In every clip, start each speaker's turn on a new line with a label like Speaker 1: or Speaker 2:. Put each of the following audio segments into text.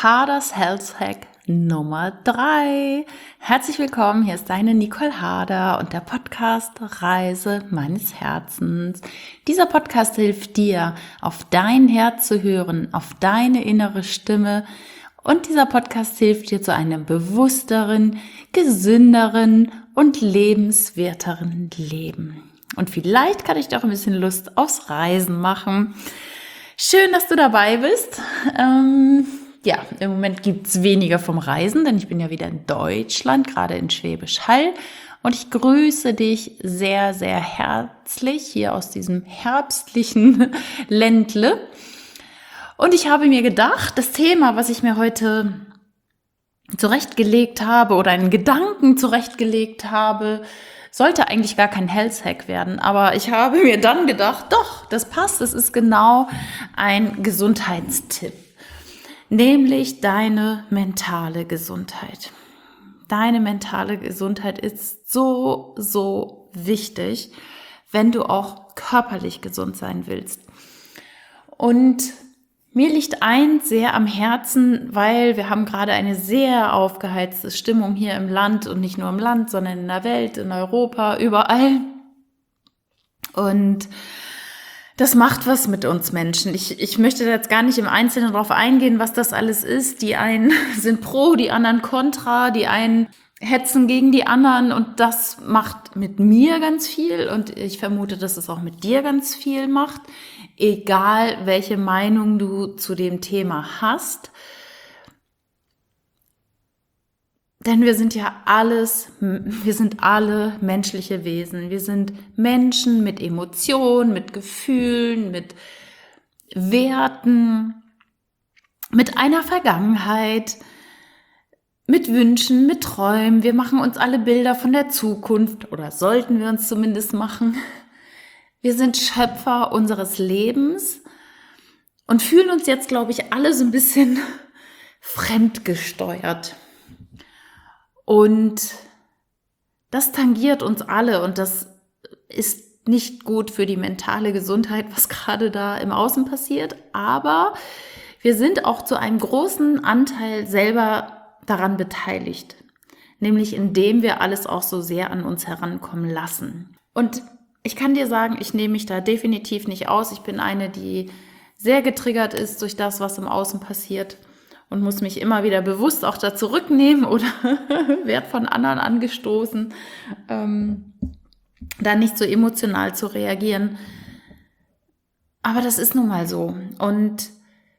Speaker 1: Harders Health Hack Nummer 3. Herzlich willkommen, hier ist deine Nicole Harder und der Podcast Reise meines Herzens. Dieser Podcast hilft dir, auf dein Herz zu hören, auf deine innere Stimme, und dieser Podcast hilft dir zu einem bewussteren, gesünderen und lebenswerteren Leben. Und vielleicht kann ich dir auch ein bisschen Lust aufs Reisen machen. Schön, dass du dabei bist. Im Moment gibt's weniger vom Reisen, denn ich bin ja wieder in Deutschland, gerade in Schwäbisch Hall. Und ich grüße dich sehr, sehr herzlich hier aus diesem herbstlichen Ländle. Und ich habe mir gedacht, das Thema, was ich mir heute zurechtgelegt habe oder einen Gedanken zurechtgelegt habe, sollte eigentlich gar kein Health Hack werden. Aber ich habe mir dann gedacht, doch, das passt, das ist genau ein Gesundheitstipp. Nämlich deine mentale Gesundheit. Deine mentale Gesundheit ist so, so wichtig, wenn du auch körperlich gesund sein willst. Und mir liegt eins sehr am Herzen, weil wir haben gerade eine sehr aufgeheizte Stimmung hier im Land und nicht nur im Land, sondern in der Welt, in Europa, überall. Und das macht was mit uns Menschen. Ich möchte da jetzt gar nicht im Einzelnen drauf eingehen, was das alles ist. Die einen sind pro, die anderen kontra, die einen hetzen gegen die anderen, und das macht mit mir ganz viel, und ich vermute, dass es auch mit dir ganz viel macht, egal welche Meinung du zu dem Thema hast. Denn wir sind alle menschliche Wesen. Wir sind Menschen mit Emotionen, mit Gefühlen, mit Werten, mit einer Vergangenheit, mit Wünschen, mit Träumen. Wir machen uns alle Bilder von der Zukunft, oder sollten wir uns zumindest machen. Wir sind Schöpfer unseres Lebens und fühlen uns jetzt, glaube ich, alle so ein bisschen fremdgesteuert. Und das tangiert uns alle, und das ist nicht gut für die mentale Gesundheit, was gerade da im Außen passiert. Aber wir sind auch zu einem großen Anteil selber daran beteiligt, nämlich indem wir alles auch so sehr an uns herankommen lassen. Und ich kann dir sagen, ich nehme mich da definitiv nicht aus. Ich bin eine, die sehr getriggert ist durch das, was im Außen passiert, und muss mich immer wieder bewusst auch da zurücknehmen oder werde von anderen angestoßen, da nicht so emotional zu reagieren. Aber das ist nun mal so. Und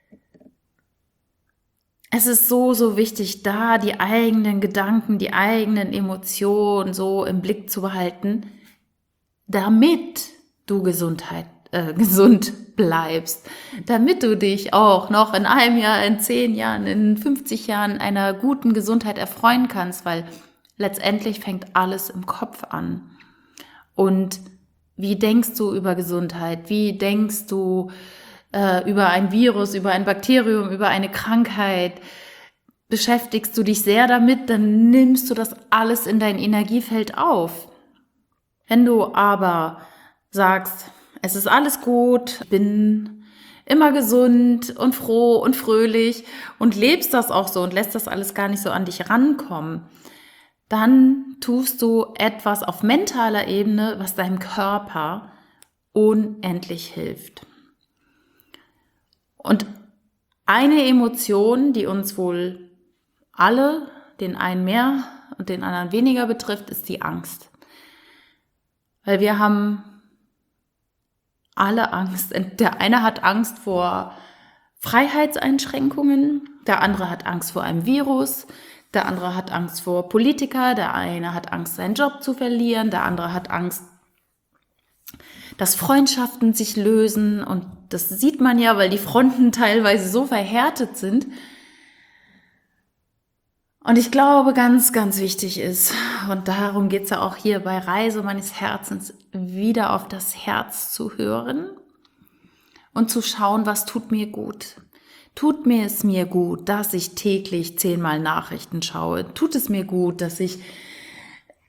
Speaker 1: es ist so, so wichtig, da die eigenen Gedanken, die eigenen Emotionen so im Blick zu behalten, damit du gesund bleibst, damit du dich auch noch in einem Jahr, in 10 Jahren, in 50 Jahren einer guten Gesundheit erfreuen kannst, weil letztendlich fängt alles im Kopf an. Und wie denkst du über Gesundheit? Wie denkst du über ein Virus, über ein Bakterium, über eine Krankheit? Beschäftigst du dich sehr damit, dann nimmst du das alles in dein Energiefeld auf. Wenn du aber sagst, es ist alles gut, bin immer gesund und froh und fröhlich und lebst das auch so und lässt das alles gar nicht so an dich rankommen, dann tust du etwas auf mentaler Ebene, was deinem Körper unendlich hilft. Und eine Emotion, die uns wohl alle, den einen mehr und den anderen weniger betrifft, ist die Angst. Weil wir haben alle Angst. Der eine hat Angst vor Freiheitseinschränkungen, der andere hat Angst vor einem Virus, der andere hat Angst vor Politiker, der eine hat Angst, seinen Job zu verlieren, der andere hat Angst, dass Freundschaften sich lösen, und das sieht man ja, weil die Fronten teilweise so verhärtet sind. Und ich glaube, ganz, ganz wichtig ist, und darum geht's ja auch hier bei Reise meines Herzens, wieder auf das Herz zu hören und zu schauen, was tut mir gut. Tut mir es mir gut, dass ich täglich 10-mal Nachrichten schaue? Tut es mir gut, dass ich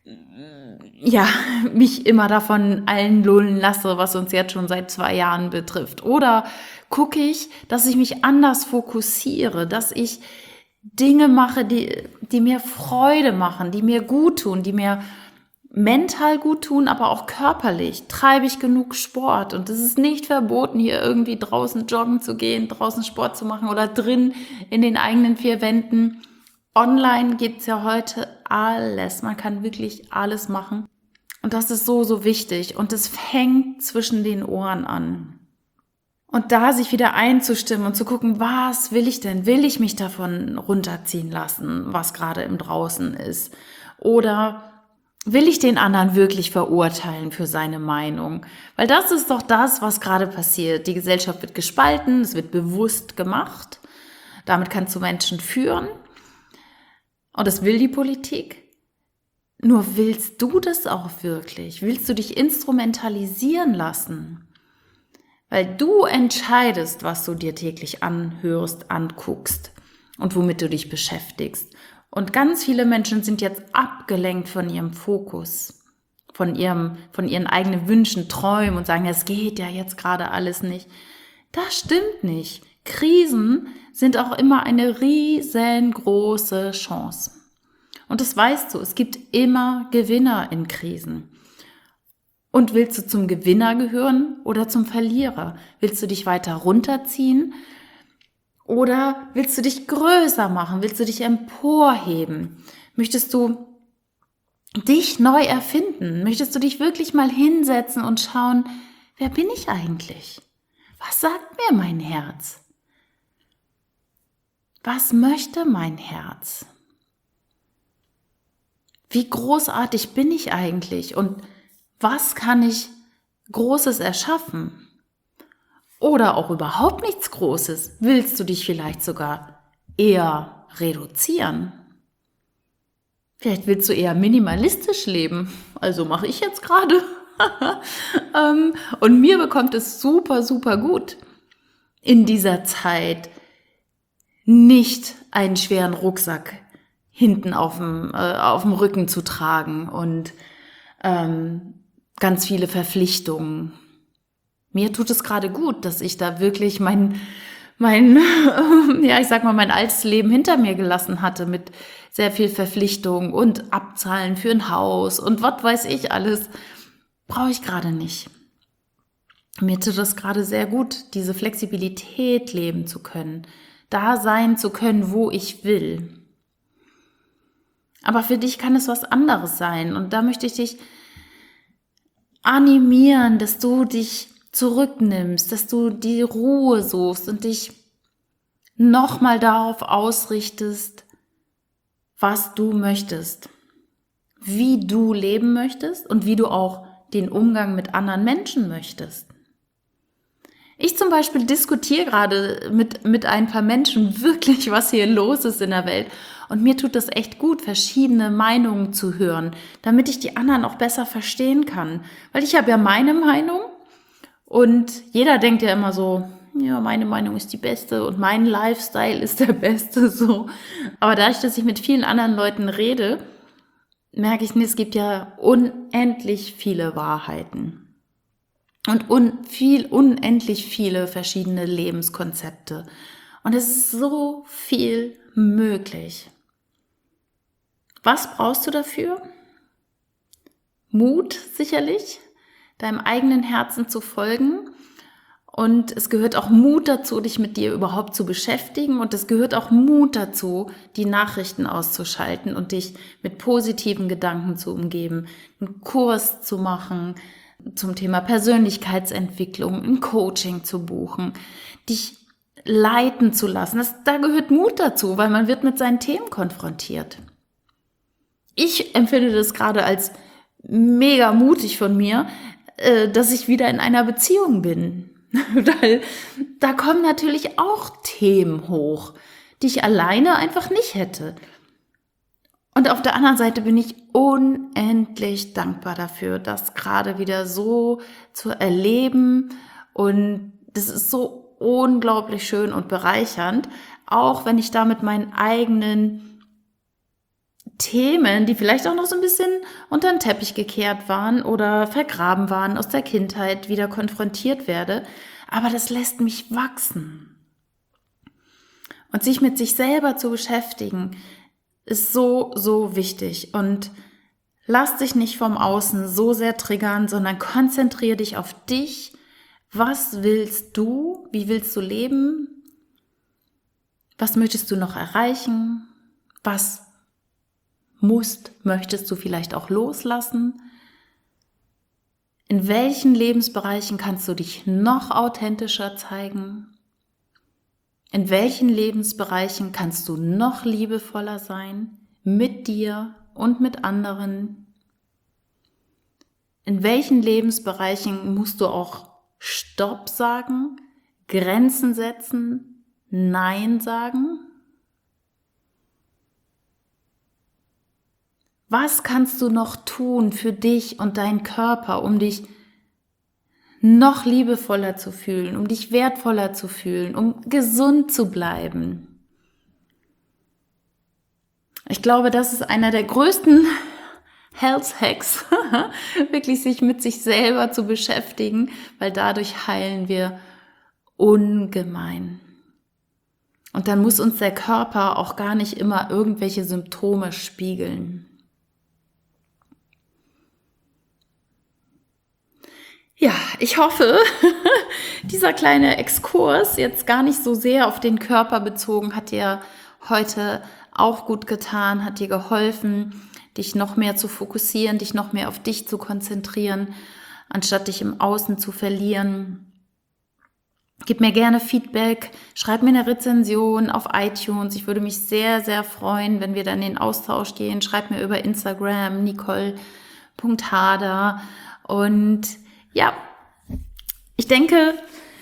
Speaker 1: ja, mich immer davon allen lullen lasse, was uns jetzt schon seit 2 Jahren betrifft. Oder gucke ich, dass ich mich anders fokussiere, dass ich Dinge mache, die mir Freude machen, die mir gut tun, die mir mental gut tun, aber auch körperlich. Treibe ich genug Sport? Und es ist nicht verboten, hier irgendwie draußen joggen zu gehen, draußen Sport zu machen oder drin in den eigenen 4 Wänden. Online gibt's ja heute alles. Man kann wirklich alles machen. Und das ist so, so wichtig. Und es fängt zwischen den Ohren an. Und da sich wieder einzustimmen und zu gucken, was will ich denn? Will ich mich davon runterziehen lassen, was gerade im Draußen ist? Oder will ich den anderen wirklich verurteilen für seine Meinung? Weil das ist doch das, was gerade passiert. Die Gesellschaft wird gespalten, es wird bewusst gemacht. Damit kannst du Menschen führen. Und das will die Politik. Nur willst du das auch wirklich? Willst du dich instrumentalisieren lassen? Weil du entscheidest, was du dir täglich anhörst, anguckst und womit du dich beschäftigst. Und ganz viele Menschen sind jetzt abgelenkt von ihrem Fokus, von ihren eigenen Wünschen, Träumen und sagen, es geht ja jetzt gerade alles nicht. Das stimmt nicht. Krisen sind auch immer eine riesengroße Chance. Und das weißt du, es gibt immer Gewinner in Krisen. Und willst du zum Gewinner gehören oder zum Verlierer? Willst du dich weiter runterziehen oder willst du dich größer machen? Willst du dich emporheben? Möchtest du dich neu erfinden? Möchtest du dich wirklich mal hinsetzen und schauen, wer bin ich eigentlich? Was sagt mir mein Herz? Was möchte mein Herz? Wie großartig bin ich eigentlich und was kann ich Großes erschaffen? Oder auch überhaupt nichts Großes? Willst du dich vielleicht sogar eher reduzieren? Vielleicht willst du eher minimalistisch leben. Also mache ich jetzt gerade. Und mir bekommt es super, super gut in dieser Zeit nicht einen schweren Rucksack hinten auf dem Rücken zu tragen und ganz viele Verpflichtungen. Mir tut es gerade gut, dass ich da wirklich mein altes Leben hinter mir gelassen hatte mit sehr viel Verpflichtung und Abzahlen für ein Haus und was weiß ich alles. Brauche ich gerade nicht. Mir tut es gerade sehr gut, diese Flexibilität leben zu können, da sein zu können, wo ich will. Aber für dich kann es was anderes sein und da möchte ich dich animieren, dass du dich zurücknimmst, dass du die Ruhe suchst und dich nochmal darauf ausrichtest, was du möchtest, wie du leben möchtest und wie du auch den Umgang mit anderen Menschen möchtest. Ich zum Beispiel diskutiere gerade mit ein paar Menschen wirklich, was hier los ist in der Welt. Und mir tut das echt gut, verschiedene Meinungen zu hören, damit ich die anderen auch besser verstehen kann. Weil ich habe ja meine Meinung und jeder denkt ja immer so, ja, meine Meinung ist die beste und mein Lifestyle ist der beste, so. Aber dadurch, dass ich mit vielen anderen Leuten rede, merke ich, es gibt ja unendlich viele Wahrheiten. Und unendlich viele verschiedene Lebenskonzepte. Und es ist so viel möglich. Was brauchst du dafür? Mut sicherlich, deinem eigenen Herzen zu folgen. Und es gehört auch Mut dazu, dich mit dir überhaupt zu beschäftigen. Und es gehört auch Mut dazu, die Nachrichten auszuschalten und dich mit positiven Gedanken zu umgeben, einen Kurs zu machen, zum Thema Persönlichkeitsentwicklung, ein Coaching zu buchen, dich leiten zu lassen. Da gehört Mut dazu, weil man wird mit seinen Themen konfrontiert. Ich empfinde das gerade als mega mutig von mir, dass ich wieder in einer Beziehung bin. Weil da kommen natürlich auch Themen hoch, die ich alleine einfach nicht hätte. Und auf der anderen Seite bin ich unendlich dankbar dafür, das gerade wieder so zu erleben. Und das ist so unglaublich schön und bereichernd, auch wenn ich da mit meinen eigenen Themen, die vielleicht auch noch so ein bisschen unter den Teppich gekehrt waren oder vergraben waren aus der Kindheit, wieder konfrontiert werde. Aber das lässt mich wachsen. Und sich mit sich selber zu beschäftigen, ist so, so wichtig. Und lass dich nicht vom Außen so sehr triggern, sondern konzentriere dich auf dich. Was willst du? Wie willst du leben? Was möchtest du noch erreichen? Was möchtest du vielleicht auch loslassen? In welchen Lebensbereichen kannst du dich noch authentischer zeigen? In welchen Lebensbereichen kannst du noch liebevoller sein mit dir und mit anderen? In welchen Lebensbereichen musst du auch Stopp sagen, Grenzen setzen, Nein sagen? Was kannst du noch tun für dich und deinen Körper, um dich noch liebevoller zu fühlen, um dich wertvoller zu fühlen, um gesund zu bleiben? Ich glaube, das ist einer der größten Health Hacks, wirklich sich mit sich selber zu beschäftigen, weil dadurch heilen wir ungemein. Und dann muss uns der Körper auch gar nicht immer irgendwelche Symptome spiegeln. Ja, ich hoffe, dieser kleine Exkurs, jetzt gar nicht so sehr auf den Körper bezogen, hat dir heute auch gut getan, hat dir geholfen, dich noch mehr zu fokussieren, dich noch mehr auf dich zu konzentrieren, anstatt dich im Außen zu verlieren. Gib mir gerne Feedback, schreib mir eine Rezension auf iTunes. Ich würde mich sehr, sehr freuen, wenn wir dann in den Austausch gehen. Schreib mir über Instagram, nicole.hader. Und ja, ich denke,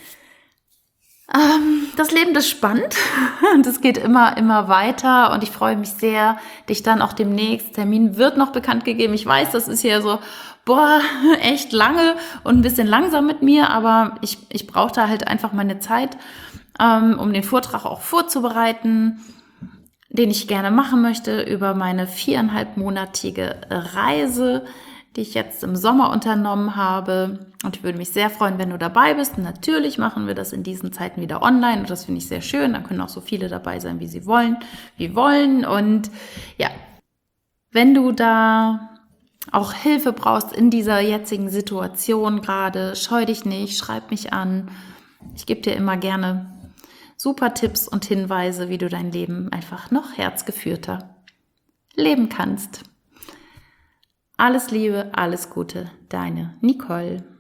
Speaker 1: das Leben ist spannend und es geht immer weiter und ich freue mich sehr, dich dann auch demnächst, Termin wird noch bekannt gegeben. Ich weiß, das ist hier so, echt lange und ein bisschen langsam mit mir, aber ich brauche da halt einfach meine Zeit, um den Vortrag auch vorzubereiten, den ich gerne machen möchte über meine 4,5-monatige Reise, die ich jetzt im Sommer unternommen habe. Und ich würde mich sehr freuen, wenn du dabei bist. Und natürlich machen wir das in diesen Zeiten wieder online. Und das finde ich sehr schön. Da können auch so viele dabei sein, wie sie wollen. Und ja, wenn du da auch Hilfe brauchst in dieser jetzigen Situation gerade, scheu dich nicht, schreib mich an. Ich gebe dir immer gerne super Tipps und Hinweise, wie du dein Leben einfach noch herzgeführter leben kannst. Alles Liebe, alles Gute, deine Nicole.